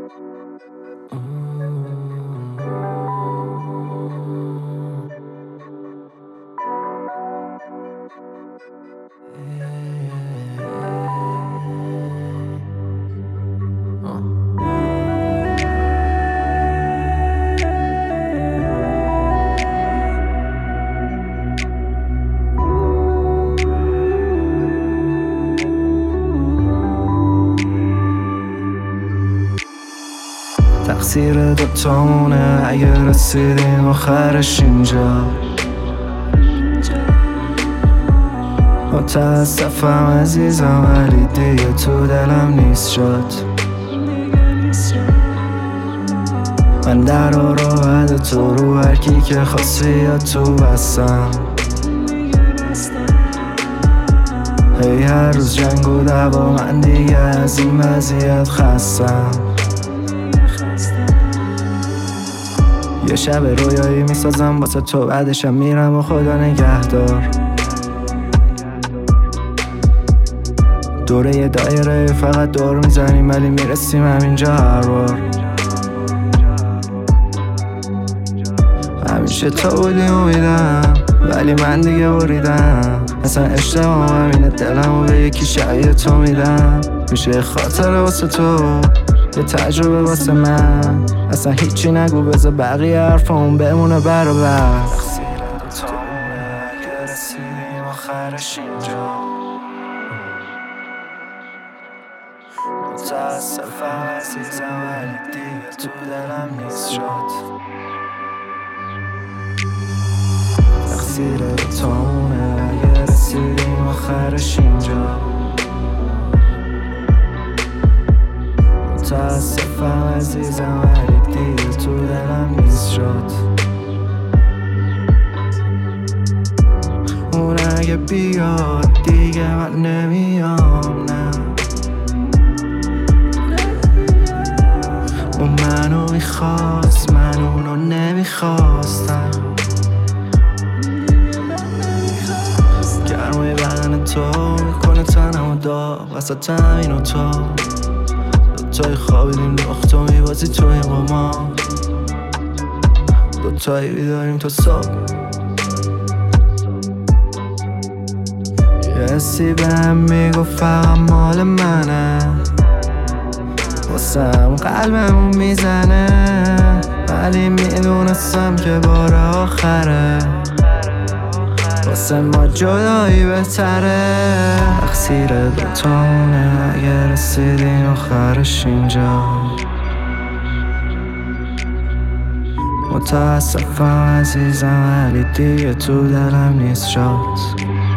تقصیر دوتامونه اگه رسیدیم آخرش اینجا. متاسفم عزیزم ولی دیگه تو دلم نیست شد. من در راحت تو رو هرکی که خواستی یا تو بستم. هی هر روز جنگ و دعوا، من دیگه از این وضعیت خستم. یه شب رویایی میسازم واسه تو، بعدشم میرم و خدا نگهدار. دوره یه دایره فقط دور میزنیم ولی میرسیم همینجا هر بار. همیشه تو بودی امیدم ولی من دیگه بریدم. اصلا اشتباه همینه، دلمو به یکی شبیه تو میدم. میشه خاطره واسه تو، یه تجربه واسه من. اصلا هیچی نگو بذار بقیه حرفمون بمونه برابر. تقصیر دوتامونه اگه رسیدیم آخرش اینجا. متاسفم عزیزم ولی دیگه تو دلم نیست شد. تقصیر دوتامونه اگه رسیدیم آخرش اینجا. متاسفم عزیزم ولی دیگه تو دلم نیست شد. اون اگه بیاد دیگه من نمیام، نه. اون منو میخواست، من اونو نمیخواستم. گرمای بدن تو میکنه تنمو داغ، وسط همین اتاق دوتایی خوابیدیم نقطه میبازی توی این قمار. دوتایی بیداریم تا صبح. یه حسی بهم میگفت فقط مال منه، واسم قلبمون میزنه ولی میدونستم که بار آخره. واسه ما جدایی بهتره. تقصیر دوتامونه اگه رسیدیم آخرش اینجا. متاسفم عزیزم ولی دیگه تو دلم نیست شد.